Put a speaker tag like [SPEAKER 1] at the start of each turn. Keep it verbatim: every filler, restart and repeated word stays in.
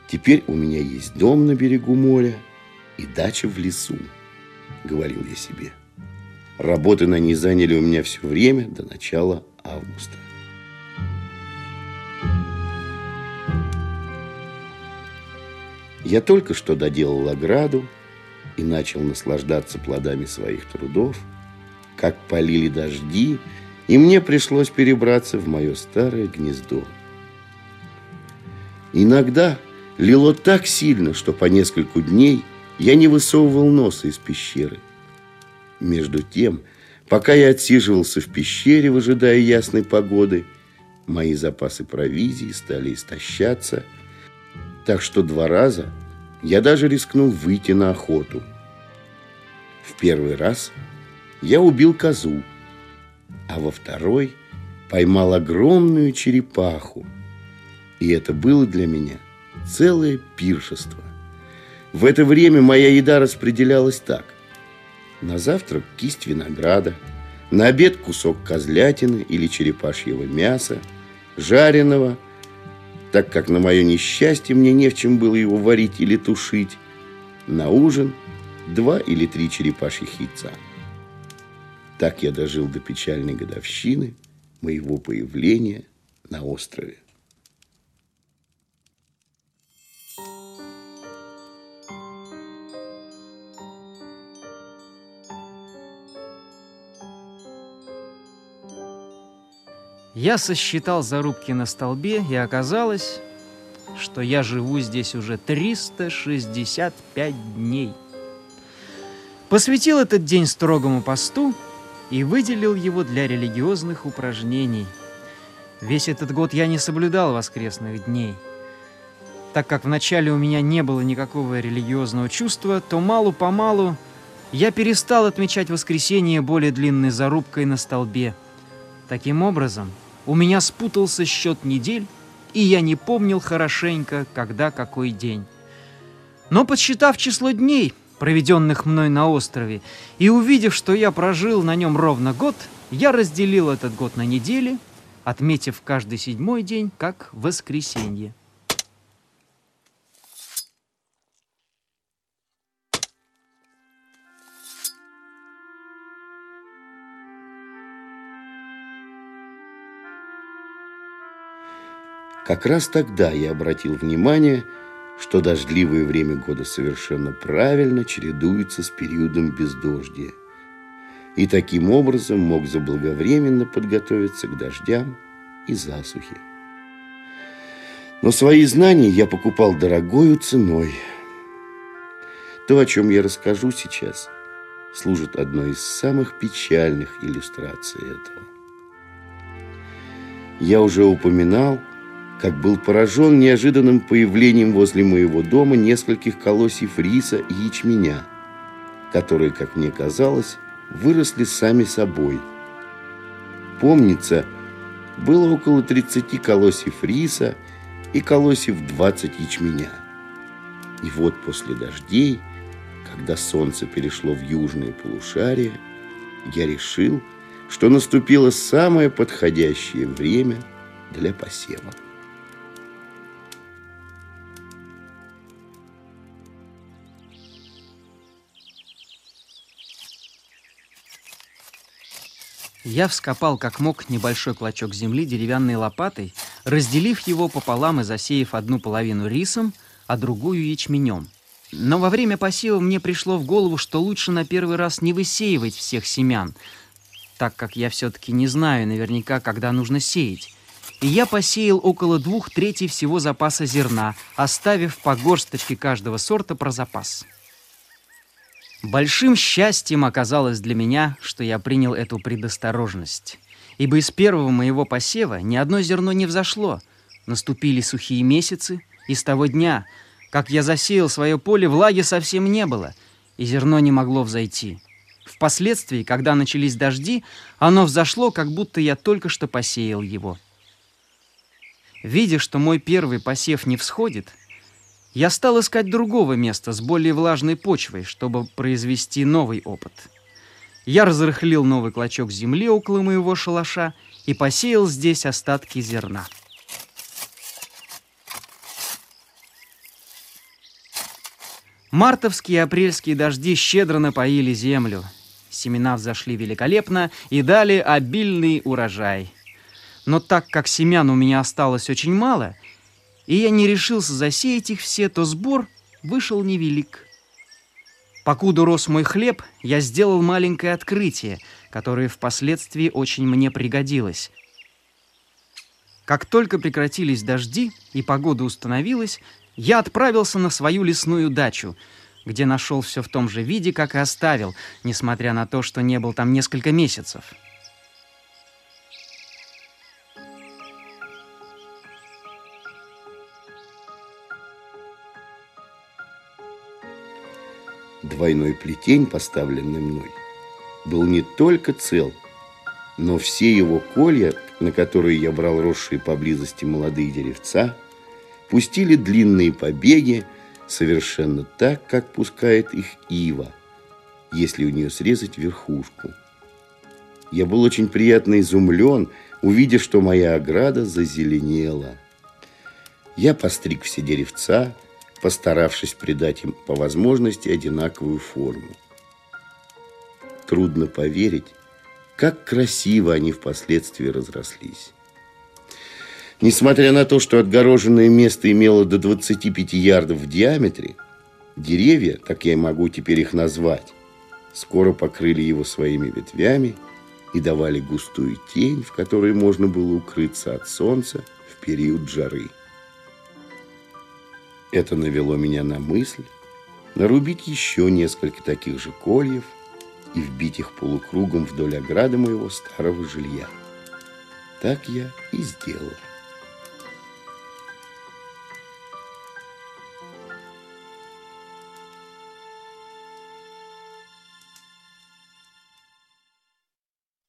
[SPEAKER 1] Теперь у меня есть дом на берегу моря и дача в лесу, говорил я себе. Работы на ней заняли у меня все время до начала августа. Я только что доделал ограду и начал наслаждаться плодами своих трудов, как полили дожди, и мне пришлось перебраться в мое старое гнездо. Иногда лило так сильно, что по нескольку дней я не высовывал носа из пещеры. Между тем, пока я отсиживался в пещере, выжидая ясной погоды, мои запасы провизии стали истощаться, так что два раза я даже рискнул выйти на охоту. В первый раз я убил козу, а во второй поймал огромную черепаху. И это было для меня целое пиршество. В это время моя еда распределялась так. На завтрак кисть винограда, на обед кусок козлятины или черепашьего мяса, жареного, так как на мое несчастье мне не в чем было его варить или тушить, на ужин два или три черепашьих яйца. Так я дожил до печальной годовщины моего появления на острове.
[SPEAKER 2] Я сосчитал зарубки на столбе, и оказалось, что я живу здесь уже триста шестьдесят пять дней. Посвятил этот день строгому посту и выделил его для религиозных упражнений. Весь этот год я не соблюдал воскресных дней. Так как вначале у меня не было никакого религиозного чувства, то мало-помалу я перестал отмечать воскресенье более длинной зарубкой на столбе. Таким образом, у меня спутался счет недель, и я не помнил хорошенько, когда какой день. Но, подсчитав число дней, проведенных мной на острове, и увидев, что я прожил на нем ровно год, я разделил этот год на недели, отметив каждый седьмой день как воскресенье.
[SPEAKER 1] Как раз тогда я обратил внимание, что дождливое время года совершенно правильно чередуется с периодом бездождия, и таким образом мог заблаговременно подготовиться к дождям и засухе. Но свои знания я покупал дорогою ценой. То, о чем я расскажу сейчас, служит одной из самых печальных иллюстраций этого. Я уже упоминал, как был поражен неожиданным появлением возле моего дома нескольких колосьев риса и ячменя, которые, как мне казалось, выросли сами собой. Помнится, было около тридцати колосьев риса и колосьев двадцать ячменя. И вот после дождей, когда солнце перешло в южное полушарие, я решил, что наступило самое подходящее время для посева.
[SPEAKER 2] Я вскопал как мог небольшой клочок земли деревянной лопатой, разделив его пополам и засеяв одну половину рисом, а другую ячменем. Но во время посева мне пришло в голову, что лучше на первый раз не высеивать всех семян, так как я все-таки не знаю наверняка, когда нужно сеять. И я посеял около двух третей всего запаса зерна, оставив по горсточке каждого сорта про запас. Большим счастьем оказалось для меня, что я принял эту предосторожность, ибо из первого моего посева ни одно зерно не взошло. Наступили сухие месяцы, и с того дня, как я засеял свое поле, влаги совсем не было, и зерно не могло взойти. Впоследствии, когда начались дожди, оно взошло, как будто я только что посеял его. Видя, что мой первый посев не всходит, я стал искать другого места с более влажной почвой, чтобы произвести новый опыт. Я разрыхлил новый клочок земли около моего шалаша и посеял здесь остатки зерна. Мартовские и апрельские дожди щедро напоили землю. Семена взошли великолепно и дали обильный урожай. Но так как семян у меня осталось очень мало, и я не решился засеять их все, то сбор вышел невелик. Покуда рос мой хлеб, я сделал маленькое открытие, которое впоследствии очень мне пригодилось. Как только прекратились дожди и погода установилась, я отправился на свою лесную дачу, где нашел все в том же виде, как и оставил, несмотря на то, что не был там несколько месяцев.
[SPEAKER 1] Двойной плетень, поставленный мной, был не только цел, но все его колья, на которые я брал росшие поблизости молодые деревца, пустили длинные побеги, совершенно так, как пускает их ива, если у нее срезать верхушку. Я был очень приятно изумлен, увидев, что моя ограда зазеленела. Я постриг все деревца, постаравшись придать им по возможности одинаковую форму. Трудно поверить, как красиво они впоследствии разрослись. Несмотря на то, что отгороженное место имело до двадцати пяти ярдов в диаметре, деревья, так я и могу теперь их назвать, скоро покрыли его своими ветвями и давали густую тень, в которой можно было укрыться от солнца в период жары. Это навело меня на мысль нарубить еще несколько таких же кольев и вбить их полукругом вдоль ограды моего старого жилья. Так я и сделал.